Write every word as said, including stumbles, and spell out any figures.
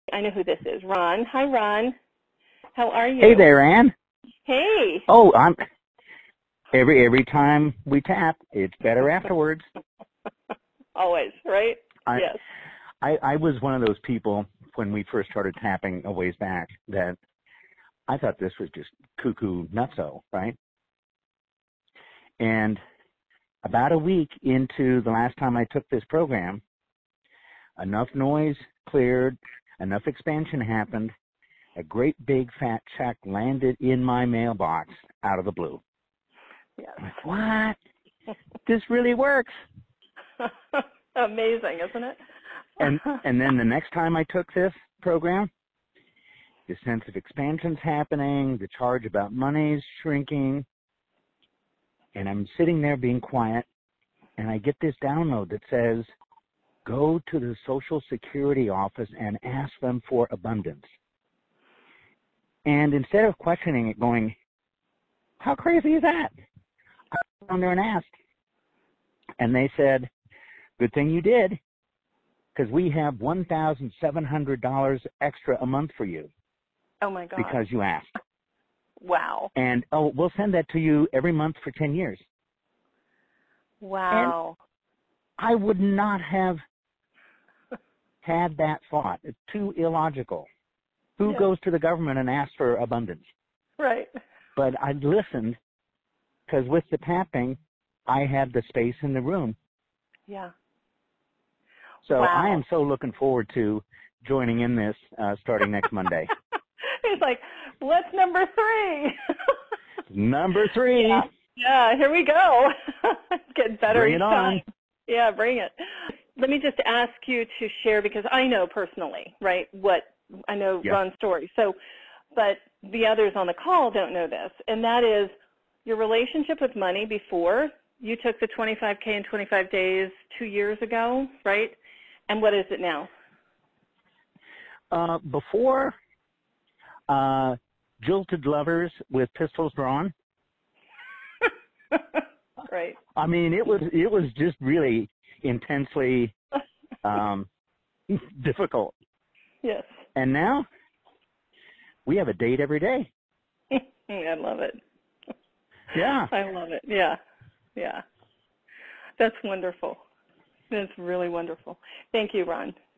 I know who this is. Ron. Hi, Ron. How are you? Hey there, Ann. Hey. Oh, I'm every every time we tap, it's better afterwards. Always, right? I, Yes. I I was one of those people when we first started tapping a ways back that I thought this was just cuckoo nutso, right? And about a week into the last time I took this program, enough noise cleared, enough expansion happened, a great big fat check landed in my mailbox out of the blue. Yes. I'm like, what? This really works. Amazing, isn't it? And and then the next time I took this program, the sense of expansion's happening, the charge about money's shrinking, and I'm sitting there being quiet, and I get this download that says, go to the Social Security office and ask them for abundance. And instead of questioning it, going, how crazy is that? I went down there and asked. And they said, good thing you did, because we have one thousand seven hundred dollars extra a month for you. Oh, my God. Because you asked. Wow. And, oh, we'll send that to you every month for ten years. Wow. And I would not have had that thought. It's too illogical. Who Yeah. goes to the government and asks for abundance? Right. But I listened, because with the tapping, I had the space in the room. Yeah. So wow. I am so looking forward to joining in this uh, starting next Monday. He's like, what's number three? Number three. Yeah, yeah, here we go. It's getting better Bring each it on. time. Yeah, bring it. Let me just ask you to share, because I know personally, right, what I know Yeah. Ron's story. So, but the others on the call don't know this, and that is your relationship with money before you took the twenty-five K in twenty-five days two years ago, right? And what is it now? Uh, before, uh, jilted lovers with pistols drawn. Right. I mean, it was it was just really intensely um, difficult. Yes. And now we have a date every day. I love it. Yeah. I love it. Yeah. Yeah. That's wonderful. That's really wonderful. Thank you, Ron.